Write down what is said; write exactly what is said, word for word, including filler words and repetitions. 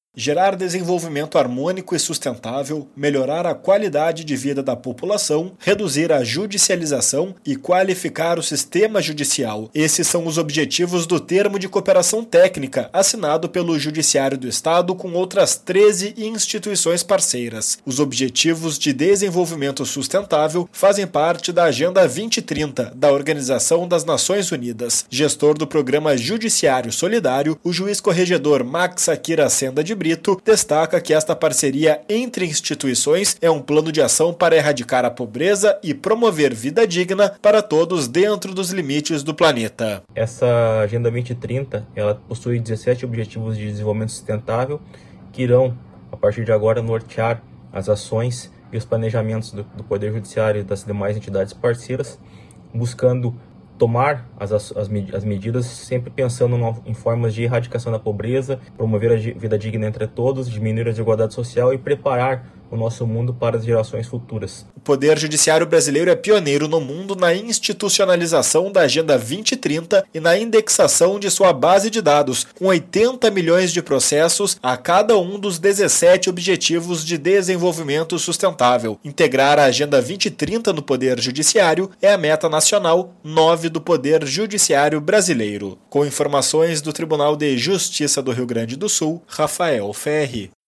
Gerar desenvolvimento harmônico e sustentável, melhorar a qualidade de vida da população, reduzir a judicialização e qualificar o sistema judicial. Esses são os objetivos do Termo de Cooperação Técnica, assinado pelo Judiciário do Estado com outras treze instituições parceiras. Os Objetivos de Desenvolvimento Sustentável fazem parte da Agenda vinte e trinta, da Organização das Nações Unidas. Gestor do Programa Judiciário Solidário, o juiz corregedor Max Akira Senda de Brito destaca que esta parceria entre instituições é um plano de ação para erradicar a pobreza e promover vida digna para todos dentro dos limites do planeta. Essa Agenda vinte e trinta, ela possui dezessete Objetivos de Desenvolvimento Sustentável que irão, a partir de agora, nortear as ações e os planejamentos do, do Poder Judiciário e das demais entidades parceiras, buscando tomar as, as, as medidas sempre pensando no, em formas de erradicação da pobreza, promover a vida digna entre todos, diminuir a desigualdade social e preparar o nosso mundo para as gerações futuras. O Poder Judiciário brasileiro é pioneiro no mundo na institucionalização da Agenda vinte e trinta e na indexação de sua base de dados, com oitenta milhões de processos a cada um dos dezessete Objetivos de Desenvolvimento Sustentável. Integrar a Agenda vinte e trinta no Poder Judiciário é a meta nacional nove do Poder Judiciário brasileiro. Com informações do Tribunal de Justiça do Rio Grande do Sul, Rafael Ferri.